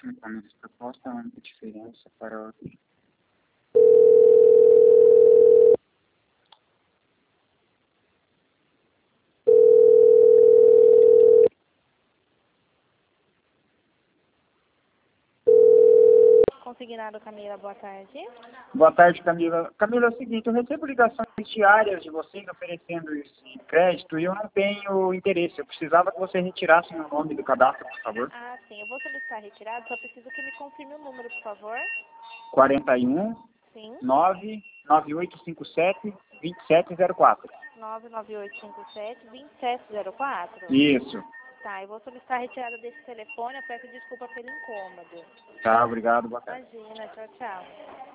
última encomenda proposta, a única diferença para o... Consignado Camila, boa tarde. Boa tarde, Camila. Camila, é o seguinte, eu recebo ligações diárias de vocês oferecendo esse crédito e eu não tenho interesse. Eu precisava que você retirasse meu nome do cadastro, por favor. Ah, sim, eu vou solicitar retirado, só preciso que me confirme o número, por favor. 41 Sim, 99857 2704. 99857-2704. Isso. Tá, eu vou solicitar a retirada desse telefone, eu peço desculpa pelo incômodo. Tá, obrigado, boa tarde. Imagina, tchau, tchau.